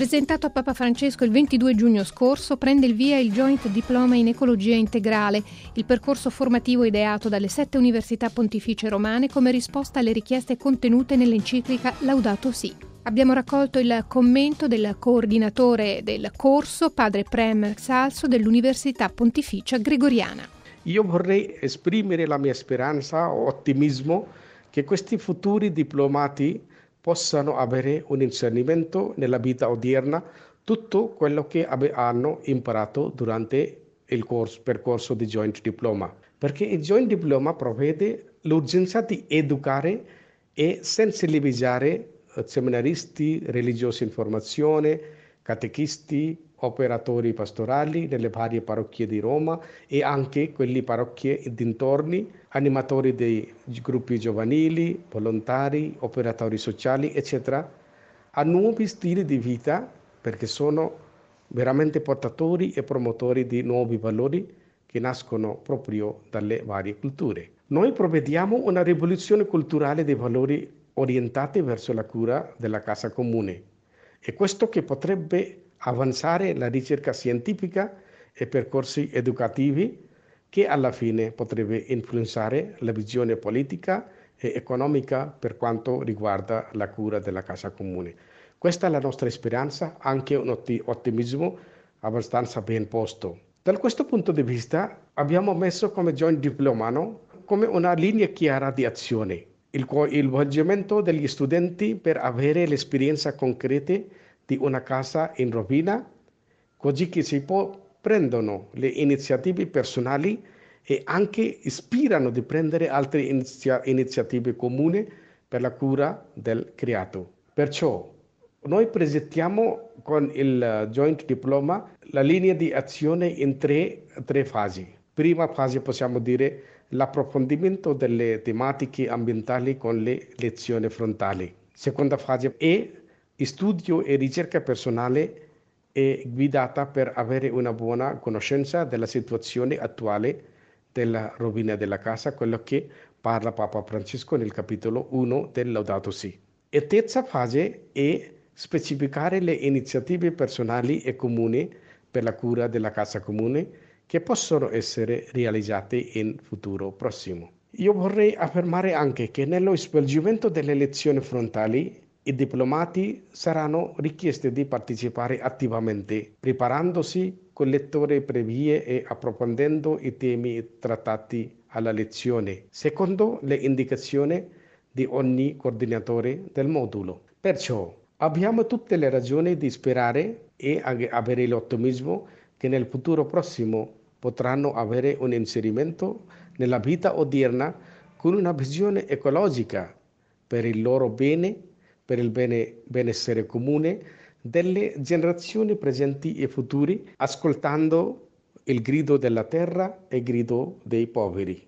Presentato a Papa Francesco il 22 giugno scorso, prende il via il Joint Diploma in Ecologia Integrale, il percorso formativo ideato dalle 7 università pontificie romane come risposta alle richieste contenute nell'enciclica Laudato Si'. Abbiamo raccolto il commento del coordinatore del corso, padre Prem Salso, dell'Università Pontificia Gregoriana. Io vorrei esprimere la mia speranza o ottimismo che questi futuri diplomati possano avere un insegnamento nella vita odierna, tutto quello che hanno imparato durante il percorso di Joint Diploma. Perché il Joint Diploma prevede l'urgenza di educare e sensibilizzare seminaristi, religiosi in formazione, catechisti, operatori pastorali nelle varie parrocchie di Roma e anche quelle parrocchie dintorni, animatori dei gruppi giovanili, volontari, operatori sociali, eccetera, a nuovi stili di vita perché sono veramente portatori e promotori di nuovi valori che nascono proprio dalle varie culture. Noi provvediamo una rivoluzione culturale dei valori orientati verso la cura della casa comune e questo che potrebbe avanzare la ricerca scientifica e percorsi educativi che alla fine potrebbe influenzare la visione politica e economica per quanto riguarda la cura della casa comune. Questa è la nostra speranza, anche un ottimismo abbastanza ben posto. Da questo punto di vista abbiamo messo come Joint Diploma come una linea chiara di azione, il coinvolgimento degli studenti per avere l'esperienza concreta di una casa in rovina, così che prendono le iniziative personali e anche ispirano di prendere altre iniziative comuni per la cura del creato. Perciò noi presentiamo con il Joint Diploma la linea di azione in tre fasi. Prima fase possiamo dire l'approfondimento delle tematiche ambientali con le lezioni frontali. Seconda fase è studio e ricerca personale e guidata per avere una buona conoscenza della situazione attuale della rovina della casa, quello che parla Papa Francesco nel capitolo 1 del Laudato Si'. E terza fase è specificare le iniziative personali e comuni per la cura della casa comune che possono essere realizzate in futuro prossimo. Io vorrei affermare anche che nello svolgimento delle lezioni frontali i diplomati saranno richiesti di partecipare attivamente, preparandosi con letture previe e approfondendo i temi trattati alla lezione, secondo le indicazioni di ogni coordinatore del modulo. Perciò abbiamo tutte le ragioni di sperare e avere l'ottimismo che nel futuro prossimo potranno avere un inserimento nella vita odierna con una visione ecologica per il loro bene, per il benessere comune delle generazioni presenti e futuri, ascoltando il grido della terra e il grido dei poveri.